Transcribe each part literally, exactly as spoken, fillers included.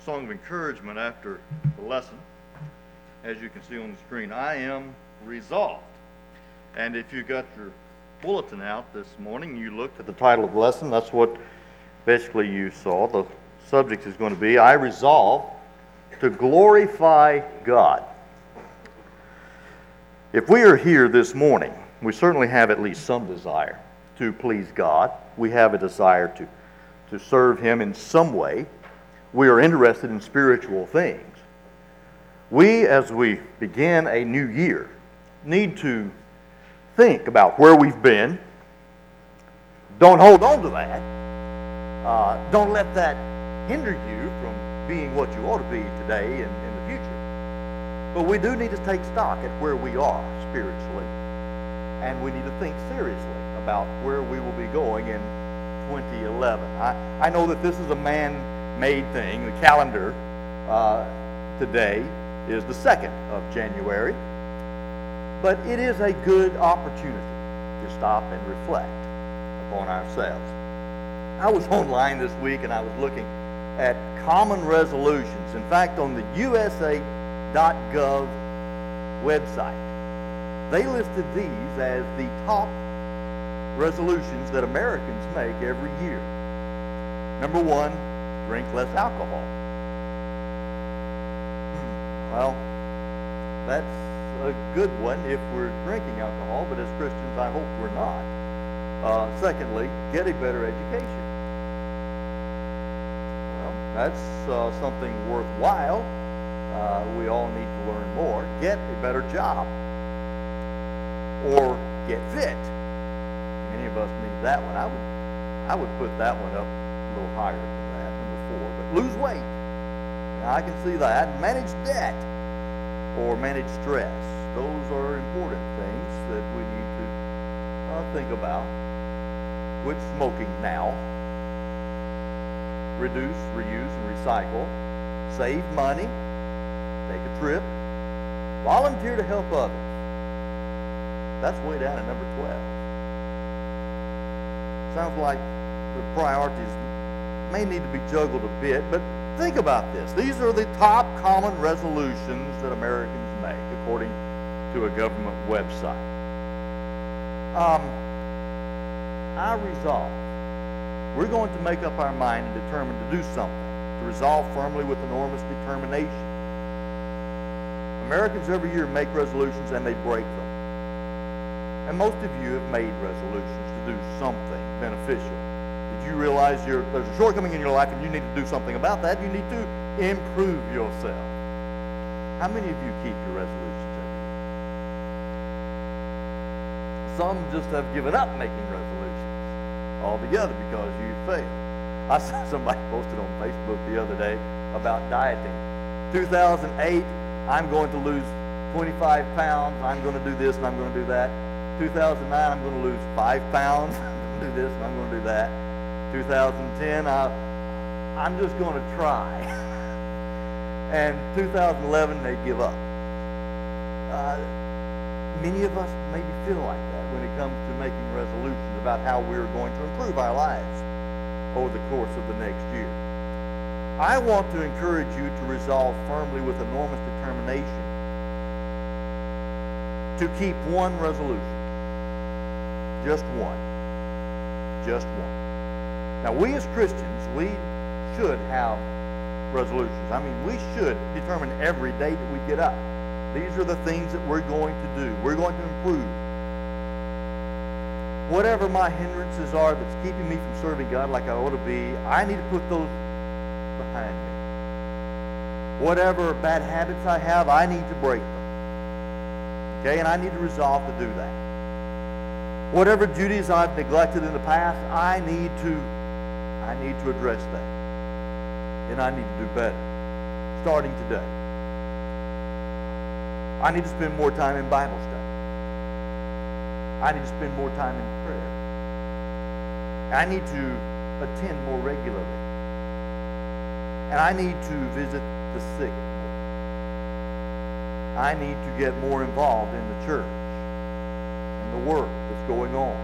song of encouragement after the lesson. As you can see on the screen, I am resolved. And if you got your bulletin out this morning, you looked at the title of the lesson, that's what basically you saw. The subject is going to be, I resolve to glorify God. If we are here this morning, we certainly have at least some desire to please God. We have a desire to, to serve Him in some way. We are interested in spiritual things. We, as we begin a new year, need to think about where we've been. Don't hold on to that. Uh, don't let that hinder you from being what you ought to be today and in the future. But we do need to take stock at where we are spiritually. And we need to think seriously about where we will be going in twenty eleven. I, I know that this is a man-made thing. The calendar uh, today is the second of January. But it is a good opportunity to stop and reflect upon ourselves. I was online this week and I was looking at common resolutions. In fact, on the U S A dot gov website, they listed these as the top resolutions that Americans make every year. Number one, drink less alcohol. Well, that's a good one if we're drinking alcohol, but as Christians, I hope we're not. Uh, secondly, get a better education. Well, that's uh, something worthwhile. Uh, we all need to learn more. Get a better job. Or get fit. Many of us need that one. I would, I would put that one up a little higher than that, number four. But lose weight. Now, I can see that. Manage debt or manage stress. Those are important things that we need to uh, think about. Quit smoking now. Reduce, reuse, and recycle. Save money. Take a trip. Volunteer to help others. That's way down at number twelve. Sounds like the priorities may need to be juggled a bit, but think about this. These are the top common resolutions that Americans make, according to a government website. Um, I resolve. We're going to make up our mind and determine to do something, to resolve firmly with enormous determination. Americans every year make resolutions and they break them. And most of you have made resolutions to do something beneficial. Did you realize you're, there's a shortcoming in your life and you need to do something about that? You need to improve yourself. How many of you keep your resolutions every year? Some just have given up making resolutions altogether because you failed. I saw somebody posted on Facebook the other day about dieting. two thousand eight, I'm going to lose twenty-five pounds. I'm going to do this and I'm going to do that. two thousand nine, I'm going to lose five pounds. I'm going to do this and I'm going to do that. two thousand ten, I, I'm just going to try. And two thousand eleven, they give up. Uh, many of us maybe feel like that when it comes to making resolutions about how we're going to improve our lives over the course of the next year. I want to encourage you to resolve firmly with enormous determination to keep one resolution. Just one. Just one. Now, we as Christians, we should have resolutions. I mean, we should determine every day that we get up. These are the things that we're going to do. We're going to improve. Whatever my hindrances are that's keeping me from serving God like I ought to be, I need to put those behind me. Whatever bad habits I have, I need to break them. Okay, and I need to resolve to do that. Whatever duties I've neglected in the past, I need to, I need to address that. And I need to do better, starting today. I need to spend more time in Bible study. I need to spend more time in prayer. I need to attend more regularly. And I need to visit the sick more. I need to get more involved in the church and the work that's going on.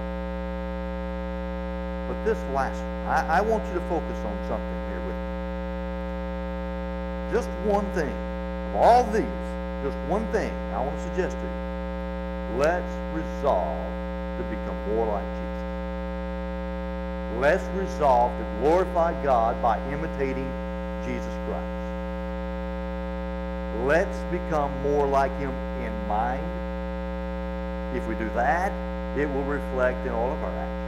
But this last one, I, I want you to focus on something here with me. just one thing, of all these, just one thing I want to suggest to you. Let's resolve to become more like Jesus. Let's resolve to glorify God by imitating Jesus Christ. Let's become more like Him in mind. If we do that, it will reflect in all of our actions.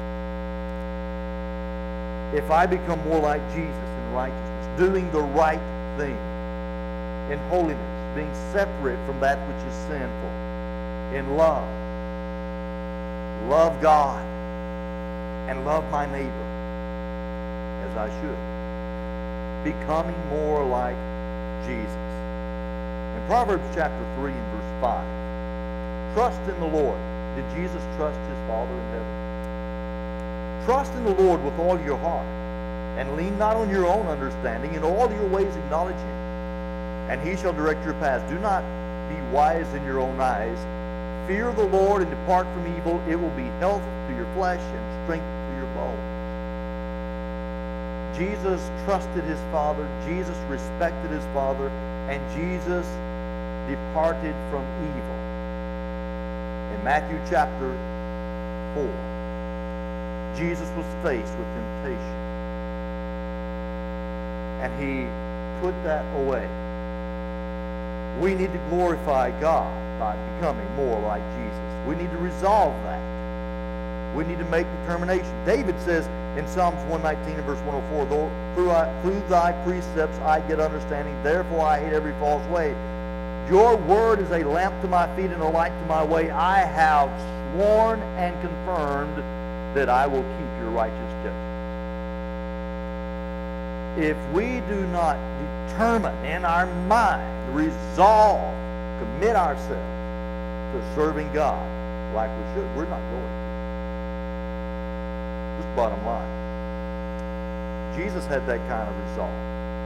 If I become more like Jesus in righteousness, doing the right thing, in holiness, being separate from that which is sinful, in love, love God, and love my neighbor as I should, becoming more like Jesus. In Proverbs chapter three and verse five, trust in the Lord. Did Jesus trust His Father in heaven? Trust in the Lord with all your heart, and lean not on your own understanding. In all your ways acknowledge Him, and He shall direct your paths. Do not be wise in your own eyes. Fear the Lord and depart from evil. It will be health to your flesh and strength to your bones. Jesus trusted His Father. Jesus respected His Father. And Jesus departed from evil. In Matthew chapter four, Jesus was faced with temptation. And He put that away. We need to glorify God by becoming more like Jesus. We need to resolve that. We need to make determination. David says in Psalms one nineteen and verse one oh four, Though through, I, through thy precepts I get understanding, therefore I hate every false way. Your word is a lamp to my feet and a light to my way. I have sworn and confirmed that I will keep your righteous judgments. If we do not determine in our mind, resolve, commit ourselves to serving God like we should, we're not going to. Just bottom line. Jesus had that kind of resolve.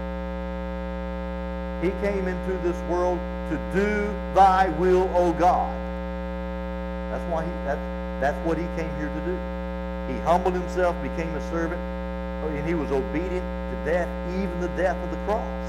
He came into this world to do thy will, O God. That's why he that's that's what he came here to do. He humbled himself, became a servant, and he was obedient to death, even the death of the cross.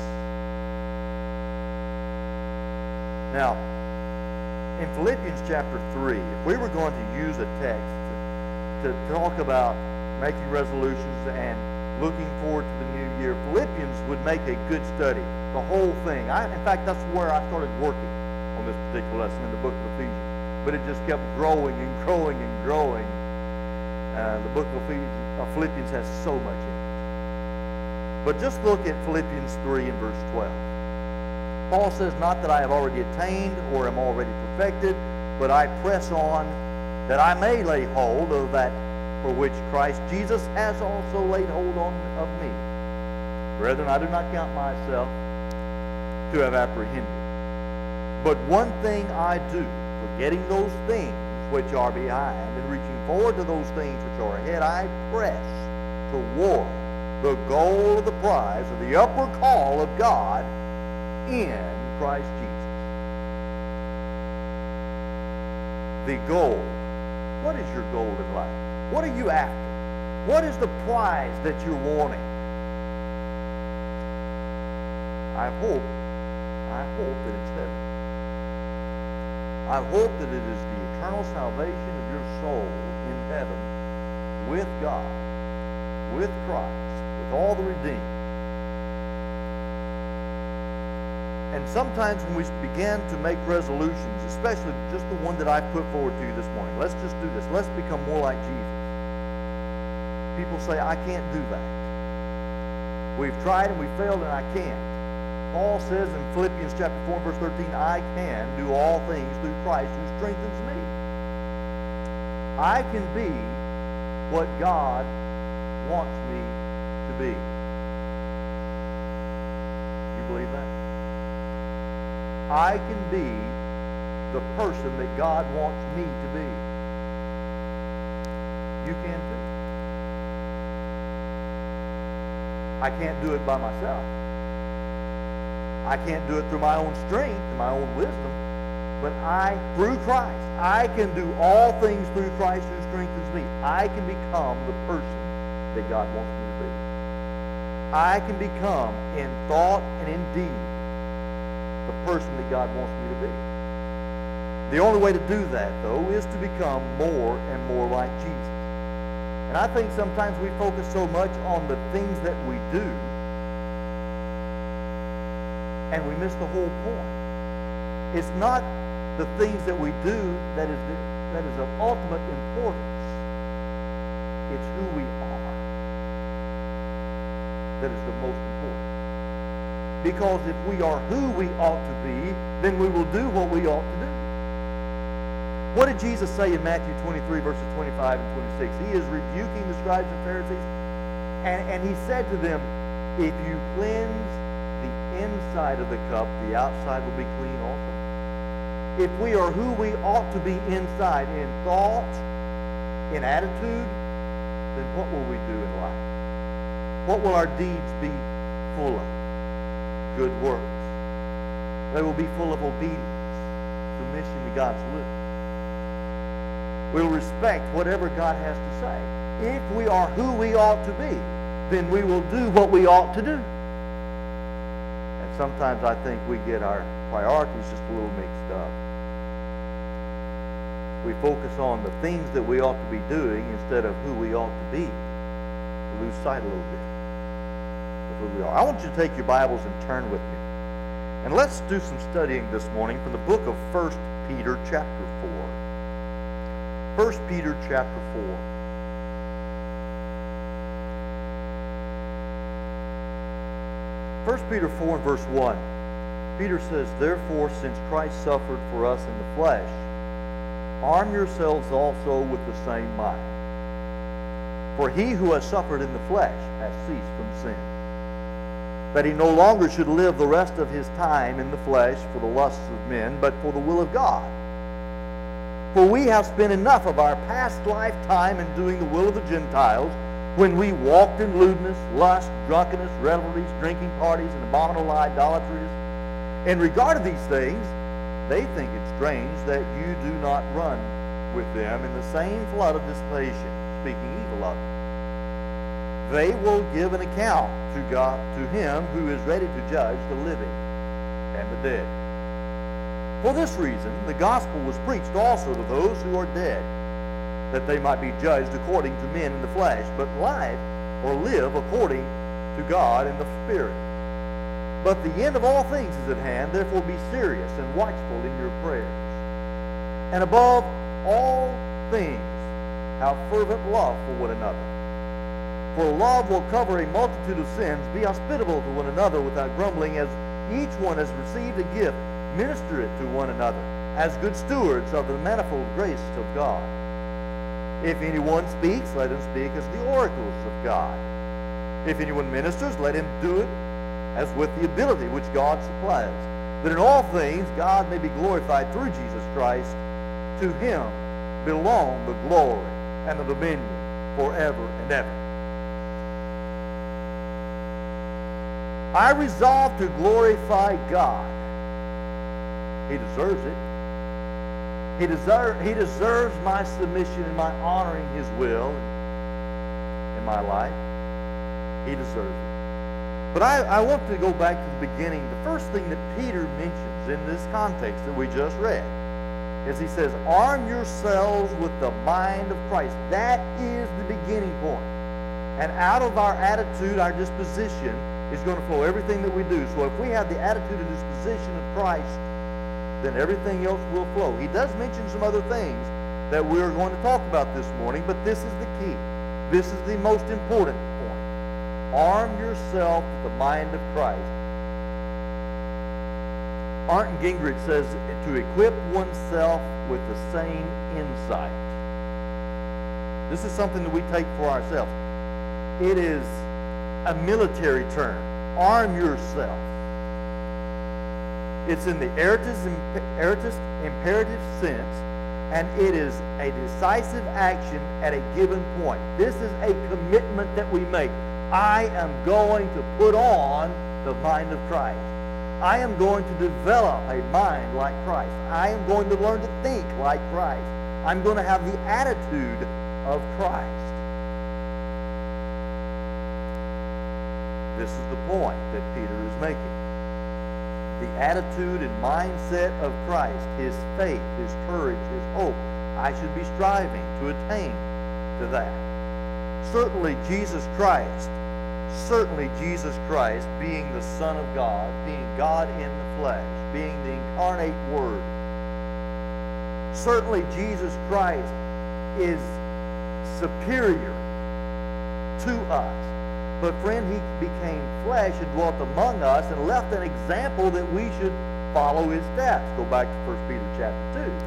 Now, in Philippians chapter three, if we were going to use a text to, to talk about making resolutions and looking forward to the new year, Philippians would make a good study. The whole thing. I, in fact, that's where I started working on this particular lesson in the book of Ephesians. But it just kept growing and growing and growing. Uh, the book of Ephesians, uh, Philippians has so much in it. But just look at Philippians three and verse twelve. Paul says, Not that I have already attained or am already perfected, but I press on that I may lay hold of that for which Christ Jesus has also laid hold on of me. Brethren, I do not count myself to have apprehended. But one thing I do, forgetting those things which are behind, and reaching forward to those things which are ahead, I press toward the goal of the prize of the upward call of God in Christ Jesus. The goal. What is your goal in life? What are you after? What is the prize that you're wanting? I hope, I hope that it's heaven. I hope that it is the eternal salvation of your soul in heaven with God, with Christ, with all the redeemed. And sometimes when we begin to make resolutions, especially just the one that I put forward to you this morning, let's just do this. Let's become more like Jesus. People say, I can't do that. We've tried and we failed and I can't. Paul says in Philippians chapter four, verse thirteen, I can do all things through Christ who strengthens me. I can be what God wants me to be. You believe that? I can be the person that God wants me to be. You can too. I can't do it by myself. I can't do it through my own strength and my own wisdom, but I, through Christ, I can do all things through Christ who strengthens me. I can become the person that God wants me to be. I can become in thought and in deed person that God wants me to be. The only way to do that, though, is to become more and more like Jesus. And I think sometimes we focus so much on the things that we do, and we miss the whole point. It's not the things that we do that is the, that is of ultimate importance. It's who we are that is the most important. Because if we are who we ought to be, then we will do what we ought to do. What did Jesus say in Matthew twenty-three, verses twenty-five and twenty-six? He is rebuking the scribes and Pharisees, and, and he said to them, if you cleanse the inside of the cup, the outside will be clean also. If we are who we ought to be inside, in thought, in attitude, then what will we do in life? What will our deeds be full of? Good works. They will be full of obedience, submission to God's will. We'll respect whatever God has to say. If we are who we ought to be, then we will do what we ought to do. And sometimes I think we get our priorities just a little mixed up. We focus on the things that we ought to be doing instead of who we ought to be. We lose sight a little bit of who we are. I want you to take your Bibles and turn with me. And let's do some studying this morning from the book of First Peter chapter four. First Peter chapter four. First Peter four and verse one. Peter says, therefore, since Christ suffered for us in the flesh, arm yourselves also with the same mind. For he who has suffered in the flesh has ceased from sin, that he no longer should live the rest of his time in the flesh for the lusts of men, but for the will of God. For we have spent enough of our past lifetime in doing the will of the Gentiles, when we walked in lewdness, lust, drunkenness, revelries, drinking parties, and abominable idolatries. In regard to these things, they think it strange that you do not run with them in the same flood of dissipation, speaking evil of them. They will give an account to God, to him who is ready to judge the living and the dead. For this reason, the gospel was preached also to those who are dead, that they might be judged according to men in the flesh, but live or live according to God in the Spirit. But the end of all things is at hand, therefore be serious and watchful in your prayers. And above all things, have fervent love for one another. For love will cover a multitude of sins. Be hospitable to one another without grumbling, as each one has received a gift. Minister it to one another, as good stewards of the manifold grace of God. If anyone speaks, let him speak as the oracles of God. If anyone ministers, let him do it as with the ability which God supplies, that in all things God may be glorified through Jesus Christ. To him belong the glory and the dominion forever and ever. I resolve to glorify God. He deserves it. He, deserve, he deserves my submission and my honoring his will in my life. He deserves it. But I, I want to go back to the beginning. The first thing that Peter mentions in this context that we just read is he says, arm yourselves with the mind of Christ. That is the beginning point. And out of our attitude, our disposition, is going to flow everything that we do. So if we have the attitude and disposition of Christ, then everything else will flow. He does mention some other things that we're going to talk about this morning, but this is the key. This is the most important point. Arm yourself with the mind of Christ. Arndt Gingrich says to equip oneself with the same insight. This is something that we take for ourselves. It is a military term. Arm yourself. It's in the aorist, aorist imperative sense, and it is a decisive action at a given point. This is a commitment that we make. I am going to put on the mind of Christ. I am going to develop a mind like Christ. I am going to learn to think like Christ. I'm going to have the attitude of Christ. This is the point that Peter is making. the attitude and mindset of Christ, his faith, his courage, his hope, I should be striving to attain to that. Certainly Jesus Christ, certainly Jesus Christ being the Son of God, being God in the flesh, being the incarnate Word, certainly Jesus Christ is superior to us. But friend, he became flesh and dwelt among us and left an example that we should follow his steps. Go back to First Peter chapter two.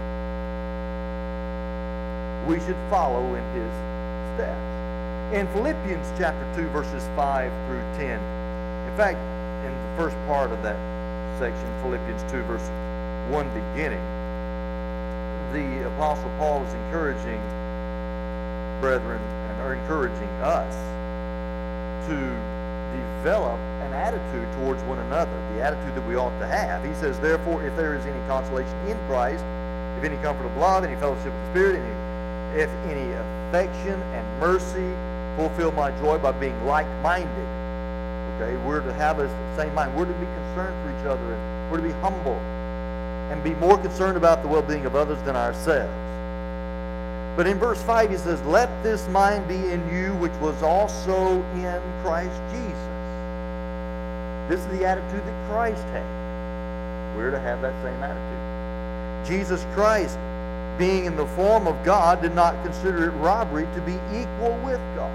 We should follow in his steps. In Philippians chapter two, verses five through ten, in fact, in the first part of that section, Philippians two, verse one beginning, the Apostle Paul is encouraging brethren, and are encouraging us to develop an attitude towards one another, the attitude that we ought to have. He says, therefore, if there is any consolation in Christ, if any comfort of love, any fellowship of the Spirit, any, if any affection and mercy, fulfill my joy by being like-minded. Okay, we're to have the same mind. We're to be concerned for each other, and we're to be humble and be more concerned about the well-being of others than ourselves. But in verse five he says, let this mind be in you which was also in Christ Jesus. This is the attitude that Christ had. We're to have that same attitude. Jesus Christ, being in the form of God, did not consider it robbery to be equal with God.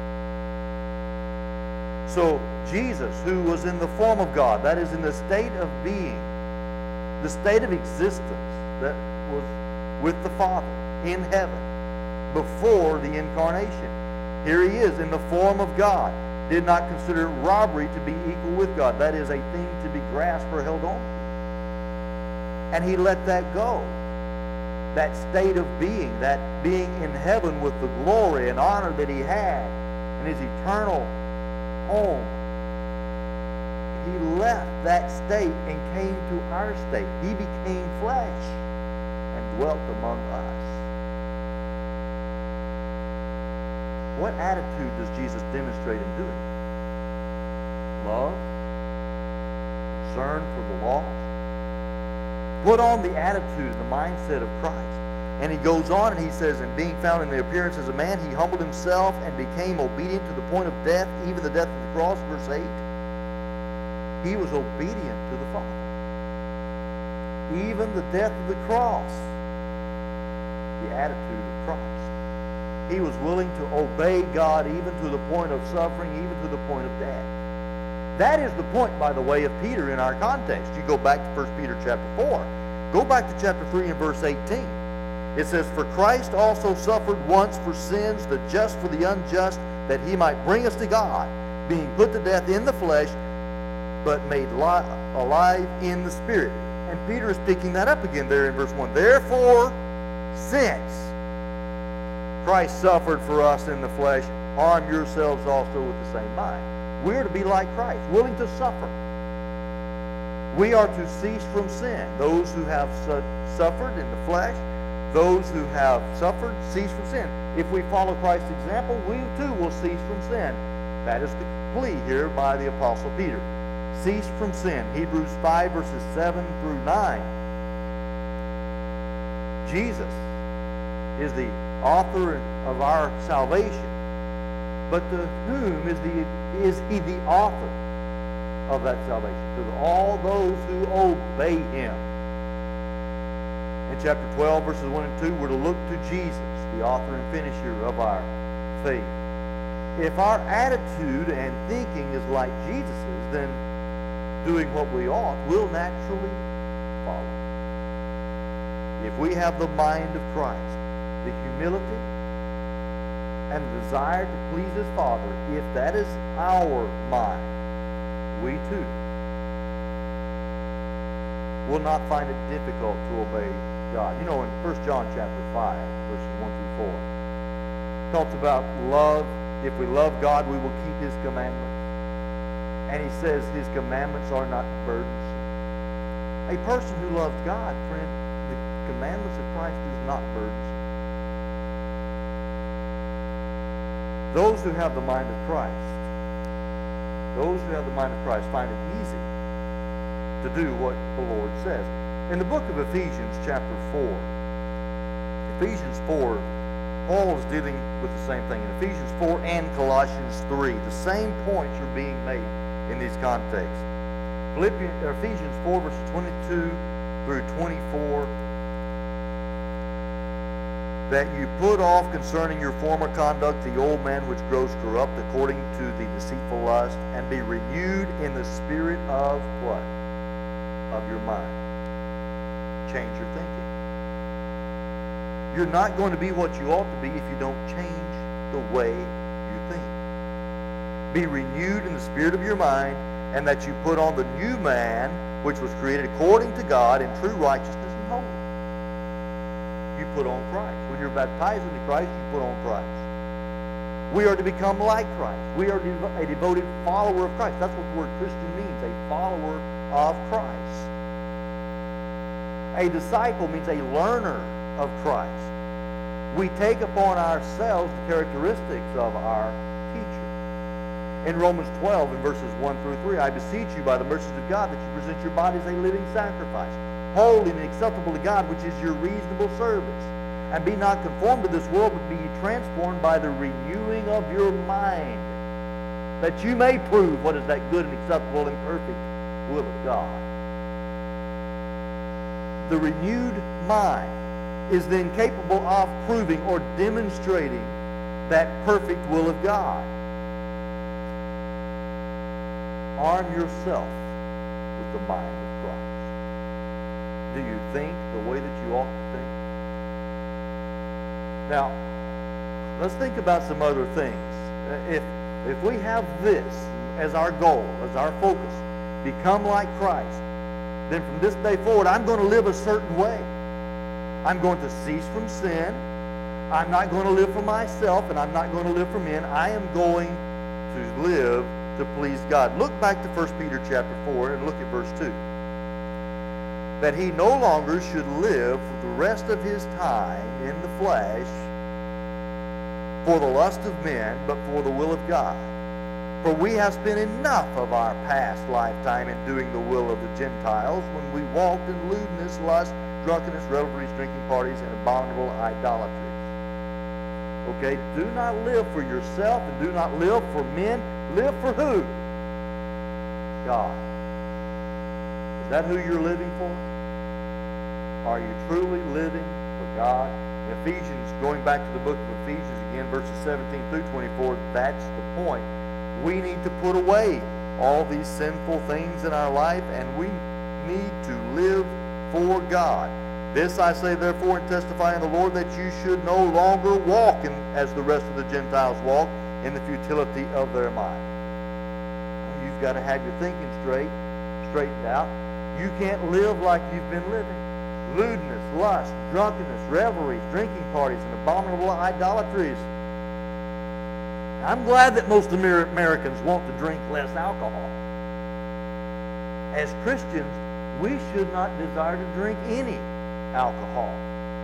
So Jesus, who was in the form of God, that is in the state of being, the state of existence that was with the Father in heaven before the incarnation. Here he is in the form of God, did not consider it robbery to be equal with God. That is a thing to be grasped or held on to. And he let that go. That state of being, that being in heaven with the glory and honor that he had in his eternal home. He left that state and came to our state. He became flesh and dwelt among us. What attitude does Jesus demonstrate in doing it? Love? Concern for the lost? Put on the attitude and the mindset of Christ. And he goes on and he says, and being found in the appearance as a man, he humbled himself and became obedient to the point of death, even the death of the cross, verse eight. He was obedient to the Father. Even the death of the cross. The attitude of Christ. He was willing to obey God even to the point of suffering, even to the point of death. That is the point, by the way, of Peter in our context. You go back to First Peter chapter four. Go back to chapter three and verse eighteen. It says, for Christ also suffered once for sins, the just for the unjust, that he might bring us to God, being put to death in the flesh, but made li- alive in the Spirit. And Peter is picking that up again there in verse one. Therefore, since Christ suffered for us in the flesh, arm yourselves also with the same mind. We are to be like Christ, willing to suffer. We are to cease from sin. Those who have su- suffered in the flesh, those who have suffered, cease from sin. If we follow Christ's example, we too will cease from sin. That is the plea here by the Apostle Peter. Cease from sin. Hebrews five, verses seven through nine. Jesus is the author of our salvation. But to whom is, the, is he the author of that salvation? To all those who obey him. In chapter twelve, verses one and two, we're to look to Jesus, the author and finisher of our faith. If our attitude and thinking is like Jesus's, then doing what we ought will naturally follow. If we have the mind of Christ, the humility and the desire to please his Father, if that is our mind, we too will not find it difficult to obey God. You know, in First John chapter five, verses one through four, it talks about love. If we love God, we will keep his commandments. And he says his commandments are not burdensome. A person who loves God, friend, the commandments of Christ is not burdensome. Those who have the mind of Christ, those who have the mind of Christ find it easy to do what the Lord says. In the book of Ephesians, chapter four, Ephesians four, Paul is dealing with the same thing. In Ephesians four and Colossians three, the same points are being made in these contexts. Philippians, Ephesians four, verses twenty-two through twenty-four, that you put off concerning your former conduct the old man which grows corrupt according to the deceitful lust, and be renewed in the spirit of what? Of your mind. Change your thinking. You're not going to be what you ought to be if you don't change the way you think. Be renewed in the spirit of your mind, and that you put on the new man, which was created according to God in true righteousness and holiness. You put on Christ. When you're baptized into Christ, you put on Christ. We are to become like Christ. We are a devoted follower of Christ. That's what the word Christian means, a follower of Christ. A disciple means a learner of Christ. We take upon ourselves the characteristics of our teacher. In Romans twelve, in verses one through three, I beseech you by the mercies of God that you present your bodies a living sacrifice, holy and acceptable to God, which is your reasonable service. And be not conformed to this world, but be ye transformed by the renewing of your mind, that you may prove what is that good and acceptable and perfect will of God. The renewed mind is then capable of proving or demonstrating that perfect will of God. Arm yourself with the mind of Christ. Do you think the way that you ought to think? Now, let's think about some other things. If, if we have this as our goal, as our focus, become like Christ, then from this day forward, I'm going to live a certain way. I'm going to cease from sin. I'm not going to live for myself, and I'm not going to live for men. I am going to live to please God. Look back to First Peter chapter four and look at verse two. That he no longer should live for the rest of his time in the flesh for the lust of men, but for the will of God. For we have spent enough of our past lifetime in doing the will of the Gentiles, when we walked in lewdness, lust, drunkenness, revelries, drinking parties, and abominable idolatries. Okay, do not live for yourself, and do not live for men. Live for who? God. Is that who you're living for? Are you truly living for God? In Ephesians, going back to the book of Ephesians again, verses seventeen through twenty-four, that's the point. We need to put away all these sinful things in our life, and we need to live for God. This I say therefore and testify in the Lord, that you should no longer walk in, as the rest of the Gentiles walk, in the futility of their mind. You've got to have your thinking straight, straightened out. You can't live like you've been living. Lewdness, lust, drunkenness, revelries, drinking parties, and abominable idolatries. I'm glad that most Amer- Americans want to drink less alcohol. As Christians, we should not desire to drink any alcohol.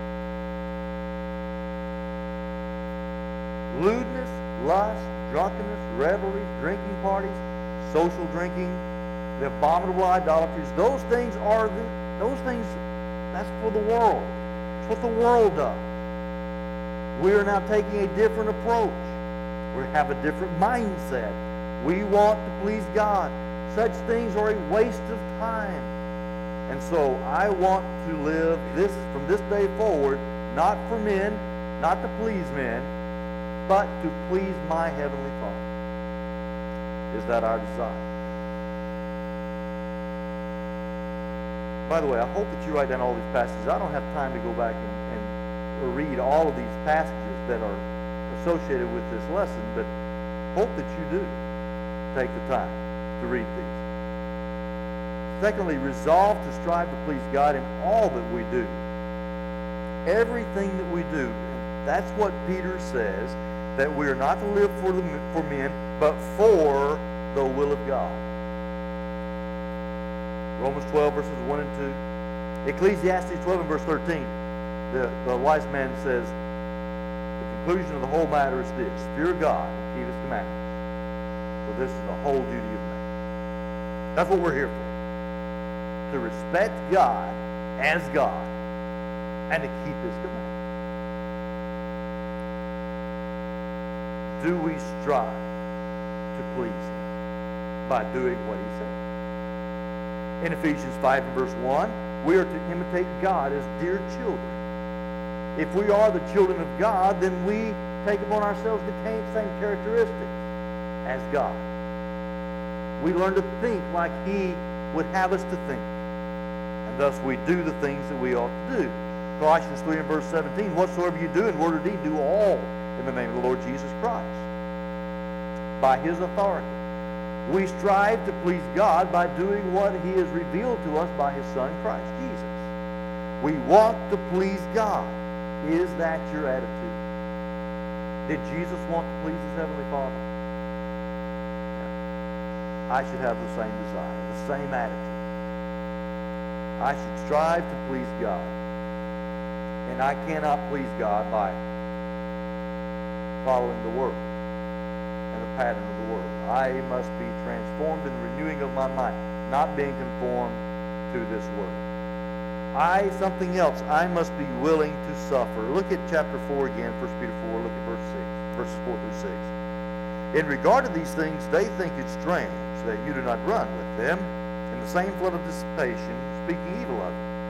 Lewdness, lust, drunkenness, revelries, drinking parties, social drinking, the abominable idolatries, those things are the, those things, that's for the world. It's what the world does. We are now taking a different approach. We have a different mindset. We want to please God. Such things are a waste of time. And so I want to live this from this day forward, not for men, not to please men, but to please my Heavenly Father. Is that our desire? By the way, I hope that you write down all these passages. I don't have time to go back and, and read all of these passages that are associated with this lesson, but hope that you do take the time to read these. Secondly, resolve to strive to please God in all that we do. Everything that we do. That's what Peter says, that we are not to live for, the, for men, but for the will of God. Romans twelve, verses one and two. Ecclesiastes twelve and verse thirteen. The, the wise man says, the conclusion of the whole matter is this: fear God and keep His commandments, for this is the whole duty of man. That's what we're here for. to respect God as God and to keep His commandments? Do we strive to please Him by doing what He said? In Ephesians five and verse one, we are to imitate God as dear children. If we are the children of God, then we take upon ourselves the same characteristics as God. We learn to think like He would have us to think. And thus we do the things that we ought to do. Colossians three and verse seventeen, whatsoever you do in word or deed, do all in the name of the Lord Jesus Christ, by His authority. We strive to please God by doing what He has revealed to us by His Son, Christ Jesus. We want to please God. Is that your attitude? Did Jesus want to please His Heavenly Father? I should have the same desire, the same attitude. I should strive to please God. And I cannot please God by following the Word and the pattern of the Word. I must be transformed in the renewing of my mind, not being conformed to this world. I, something else, I must be willing to suffer. Look at chapter four again, First Peter four, look at verse six, verses four through six. In regard to these things, they think it strange that you do not run with them in the same flood of dissipation, speaking evil of you.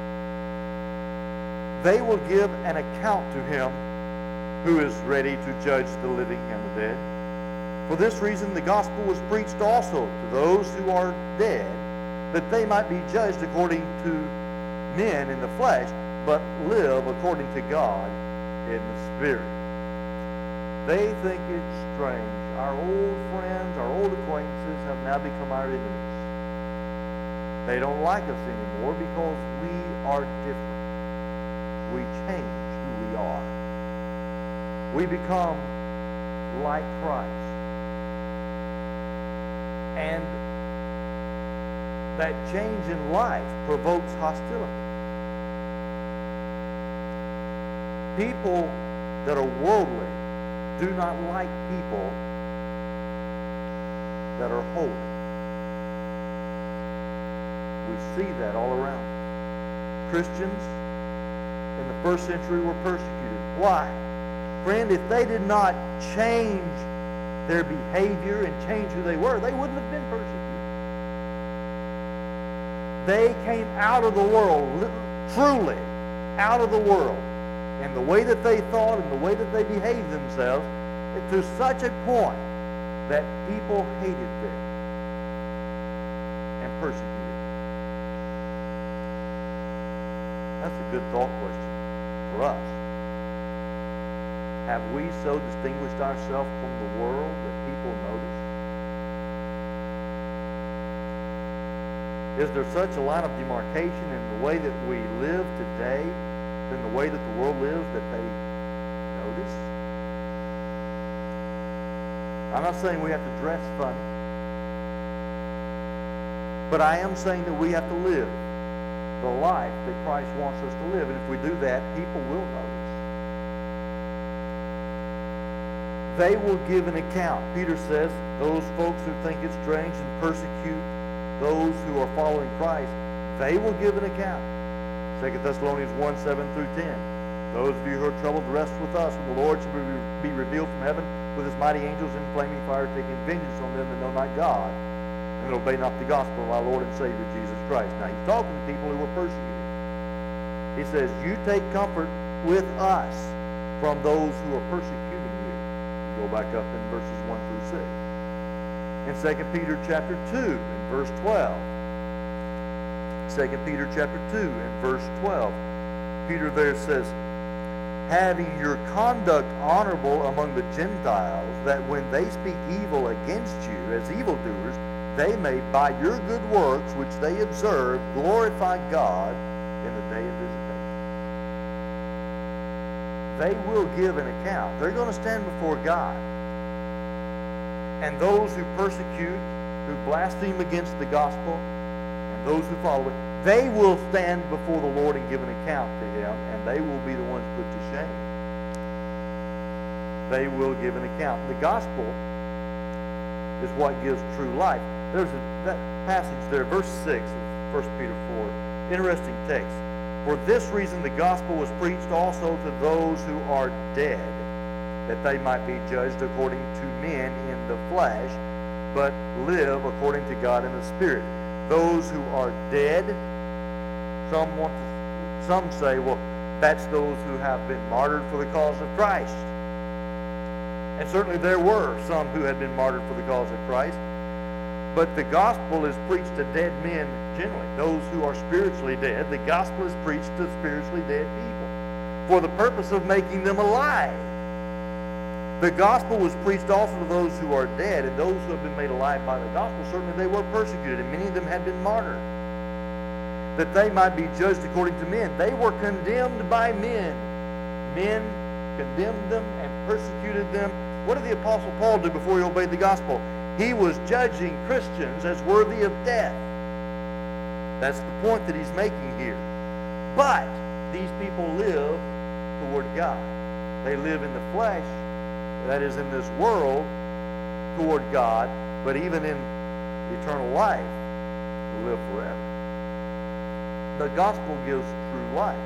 They will give an account to Him who is ready to judge the living and the dead. For this reason the gospel was preached also to those who are dead, that they might be judged according to men in the flesh, but live according to God in the Spirit. They think it's strange. Our old friends, our old acquaintances have now become our enemies. They don't like us anymore because we are different. We change who we are. We become like Christ. And that change in life provokes hostility. People that are worldly do not like people that are holy. We see that all around. Christians in the first century were persecuted. Why? Friend, if they did not change their behavior and change who they were, they wouldn't have been persecuted. They came out of the world, truly out of the world, and the way that they thought and the way that they behaved themselves, to such a point that people hated them and persecuted them. That's a good thought question for us. Have we so distinguished ourselves from the world that people notice? Is there such a line of demarcation in the way that we live today than the way that the world lives that they notice? I'm not saying we have to dress funny, but I am saying that we have to live the life that Christ wants us to live. And if we do that, people will notice. They will give an account. Peter says, those folks who think it strange and persecute those who are following Christ, they will give an account. Second Thessalonians one, seven through ten. Those of you who are troubled, rest with us, when the Lord shall be revealed from heaven with His mighty angels in flaming fire, taking vengeance on them that know not God, and that obey not the gospel of our Lord and Savior Jesus Christ. Now, He's talking to people who were persecuted. He says, you take comfort with us from those who are persecuting you. Go back up in verses one through six. In Second Peter chapter two, in verse twelve. Second Peter chapter two, in verse twelve. Peter there says, having your conduct honorable among the Gentiles, that when they speak evil against you as evildoers, they may, by your good works which they observe, glorify God in the day of visitation. They will give an account. They're going to stand before God. And those who persecute, who blaspheme against the gospel, and those who follow it, they will stand before the Lord and give an account to Him, and they will be the ones put to shame. They will give an account. The gospel is what gives true life. There's a, that passage there, verse six of First Peter four. Interesting text. For this reason the gospel was preached also to those who are dead, that they might be judged according to men in the flesh, but live according to God in the Spirit. Those who are dead, some want to, some say, well, that's those who have been martyred for the cause of Christ. And certainly there were some who had been martyred for the cause of Christ. But the gospel is preached to dead men generally, those who are spiritually dead. The gospel is preached to spiritually dead people for the purpose of making them alive. The gospel was preached also to those who are dead, and those who have been made alive by the gospel, certainly they were persecuted, and many of them had been martyred, that they might be judged according to men. They were condemned by men. Men condemned them and persecuted them. What did the Apostle Paul do before he obeyed the gospel? He was judging Christians as worthy of death. That's the point that he's making here. But these people live toward God. They live in the flesh, that is in this world, toward God, but even in eternal life, to live forever. The gospel gives true life.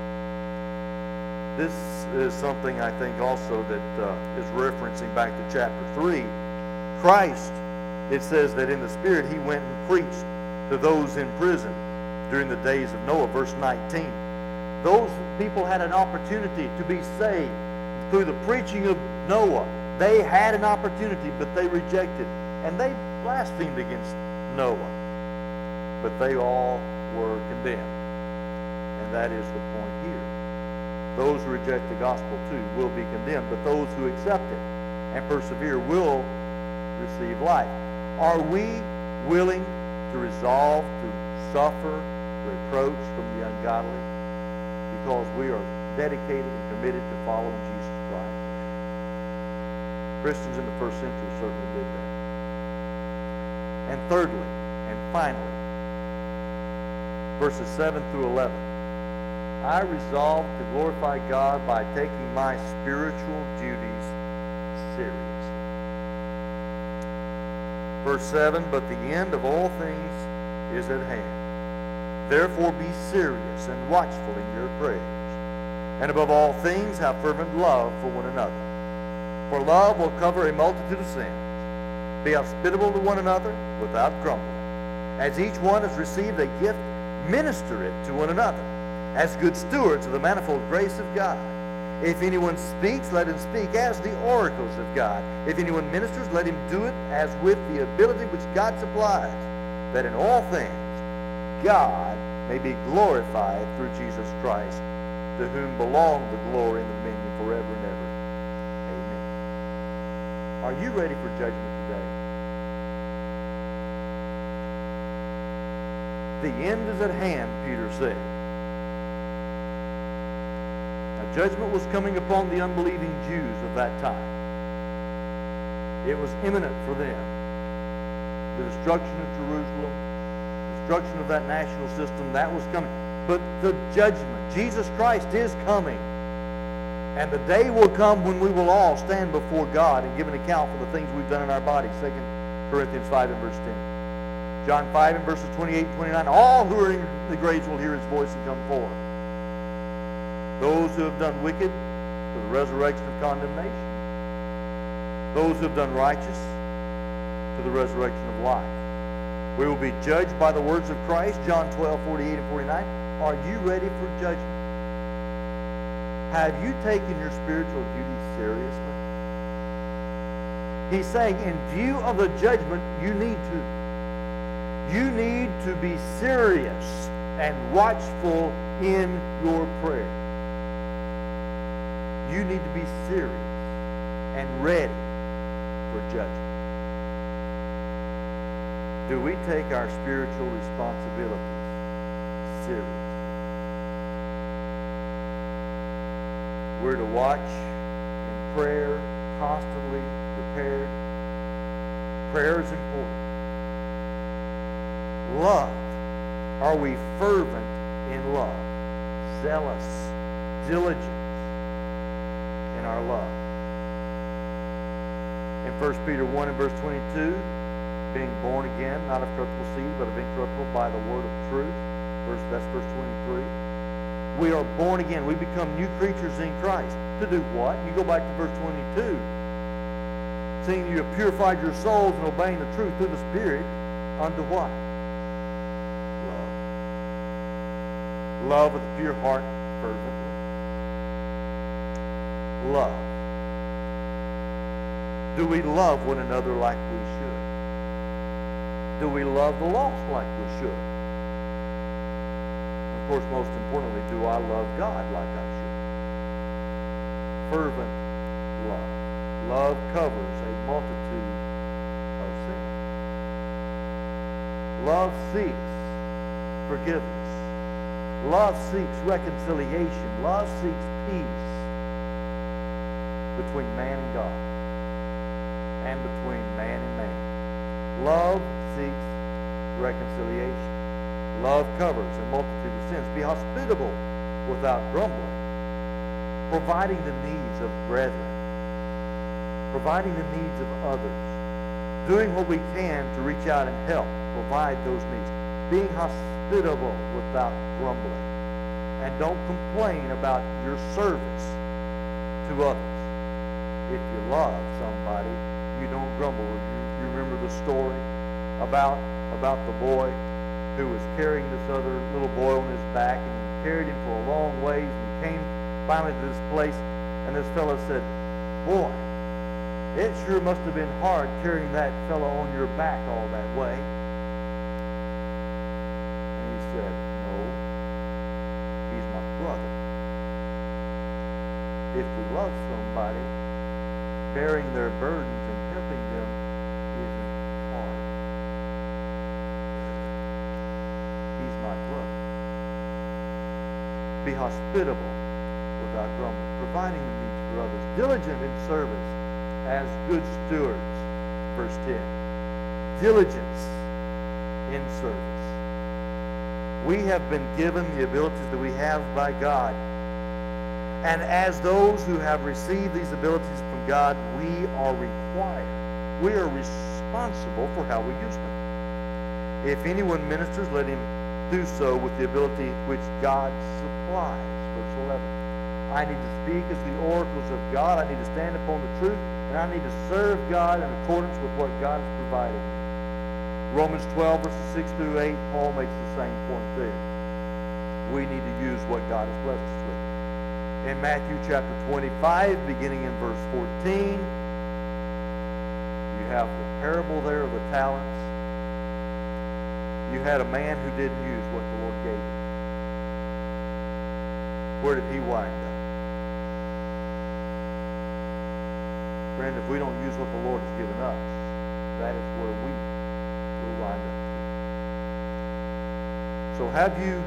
This is something I think also that uh, is referencing back to chapter three. Christ, it says that in the Spirit he went and preached to those in prison during the days of Noah, verse nineteen. Those people had an opportunity to be saved through the preaching of Noah. They had an opportunity, but they rejected. And they blasphemed against Noah. But they all were condemned. And that is the point here. Those who reject the gospel too will be condemned, but those who accept it and persevere will receive life. Are we willing to resolve to suffer reproach from the ungodly because we are dedicated and committed to following Jesus Christ? Christians in the first century certainly did that. And thirdly, and finally, verses seven through eleven. I resolved to glorify God by taking my spiritual duties seriously. Verse seven, but the end of all things is at hand. Therefore be serious and watchful in your prayers. And above all things have fervent love for one another. For love will cover a multitude of sins. Be hospitable to one another without grumbling. As each one has received a gift, minister it to one another, as good stewards of the manifold grace of God. If anyone speaks, let him speak as the oracles of God. If anyone ministers, let him do it as with the ability which God supplies, that in all things God may be glorified through Jesus Christ, to whom belong the glory and the dominion forever and ever. Amen. Are you ready for judgment today? The end is at hand, Peter said. Judgment was coming upon the unbelieving Jews of that time. It was imminent for them. The destruction of Jerusalem, destruction of that national system, that was coming. But the judgment, Jesus Christ is coming. And the day will come when we will all stand before God and give an account for the things we've done in our bodies. Second Corinthians five and verse ten. John five and verses twenty-eight and twenty-nine. All who are in the graves will hear his voice and come forth. Those who have done wicked, to the resurrection of condemnation. Those who have done righteous, to the resurrection of life. We will be judged by the words of Christ, John twelve, forty-eight and forty-nine. Are you ready for judgment? Have you taken your spiritual duties seriously? He's saying, in view of the judgment, you need to. You need to be serious and watchful in your prayer. You need to be serious and ready for judgment. Do we take our spiritual responsibilities seriously? We're to watch in prayer, constantly prepared. Prayer is important. Love. Are we fervent in love? Zealous, diligent in our love. In First Peter one and verse twenty-two, being born again, not of corruptible seed, but of incorruptible by the word of truth. Verse, that's verse twenty-three. We are born again. We become new creatures in Christ. To do what? You go back to verse twenty-two. Seeing you have purified your souls and obeying the truth through the Spirit, unto what? Love. Love with a pure heart, fervently. Love. Do we love one another like we should? Do we love the lost like we should? Of course, most importantly, do I love God like I should? Fervent love. Love covers a multitude of sins. Love seeks forgiveness. Love seeks reconciliation. Love seeks peace between man and God and between man and man. Love seeks reconciliation. Love covers a multitude of sins. Be hospitable without grumbling, providing the needs of brethren, providing the needs of others, doing what we can to reach out and help provide those needs, being hospitable without grumbling. And don't complain about your service to others. If you love somebody, you don't grumble. You, you remember the story about, about the boy who was carrying this other little boy on his back, and he carried him for a long ways, and he came finally to this place, and this fellow said, "Boy, it sure must have been hard carrying that fellow on your back all that way." And he said, "No, he's my brother." If we love somebody, bearing their burdens and helping them isn't hard. He's my brother. Be hospitable without grumbling, providing the needs for others, diligent in service as good stewards. Verse ten. Diligence in service. We have been given the abilities that we have by God. And as those who have received these abilities from God, we are required. We are responsible for how we use them. If anyone ministers, let him do so with the ability which God supplies. Verse eleven. I need to speak as the oracles of God. I need to stand upon the truth. And I need to serve God in accordance with what God has provided me. Romans twelve, verses six through eight, Paul makes the same point there. We need to use what God has blessed us with. In Matthew chapter twenty-five, beginning in verse fourteen, you have the parable there of the talents. You had a man who didn't use what the Lord gave him. Where did he wind up? Friend, if we don't use what the Lord has given us, that is where we will wind up. So have you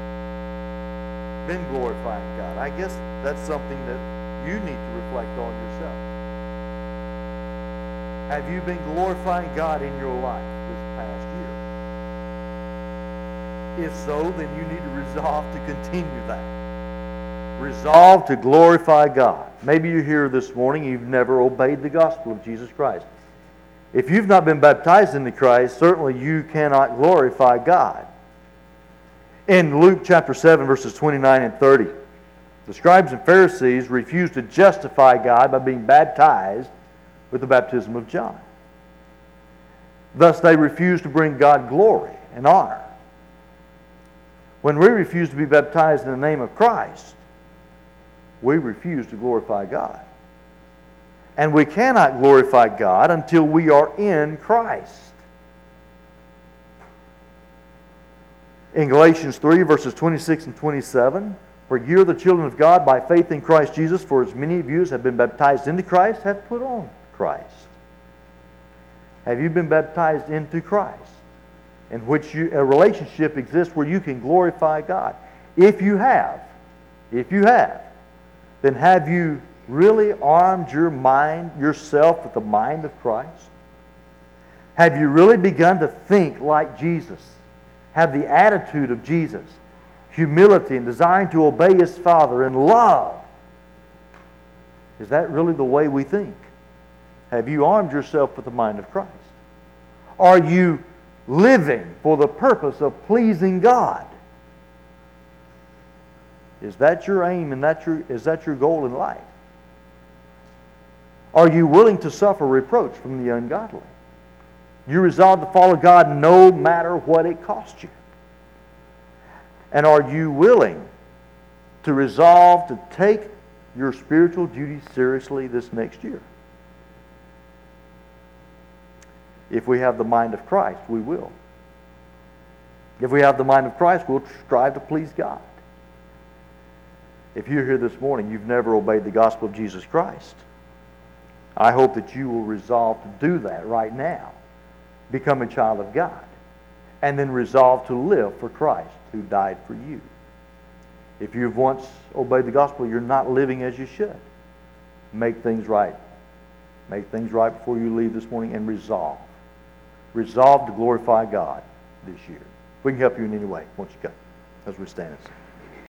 been glorifying God? I guess that's something that you need to reflect on yourself. Have you been glorifying God in your life this past year? If so, then you need to resolve to continue that. Resolve to glorify God. Maybe you're here this morning, you've never obeyed the gospel of Jesus Christ. If you've not been baptized into Christ, certainly you cannot glorify God. In Luke chapter seven, verses twenty-nine and thirty, the scribes and Pharisees refused to justify God by being baptized with the baptism of John. Thus they refused to bring God glory and honor. When we refuse to be baptized in the name of Christ, we refuse to glorify God. And we cannot glorify God until we are in Christ. In Galatians three, verses twenty-six and twenty-seven, for you are the children of God by faith in Christ Jesus, for as many of you as have been baptized into Christ have put on Christ. Have you been baptized into Christ? In which you, a relationship exists where you can glorify God. If you have, if you have, then have you really armed your mind, yourself with the mind of Christ? Have you really begun to think like Jesus? Have the attitude of Jesus, humility and desiring to obey His Father in love? Is that really the way we think? Have you armed yourself with the mind of Christ? Are you living for the purpose of pleasing God? Is that your aim and that your, is that your goal in life? Are you willing to suffer reproach from the ungodly? You resolve to follow God no matter what it costs you. And are you willing to resolve to take your spiritual duties seriously this next year? If we have the mind of Christ, we will. If we have the mind of Christ, we'll strive to please God. If you're here this morning, you've never obeyed the gospel of Jesus Christ, I hope that you will resolve to do that right now. Become a child of God. And then resolve to live for Christ who died for you. If you've once obeyed the gospel, you're not living as you should. Make things right. Make things right before you leave this morning and resolve. Resolve to glorify God this year. If we can help you in any way, won't you come as we stand and sing.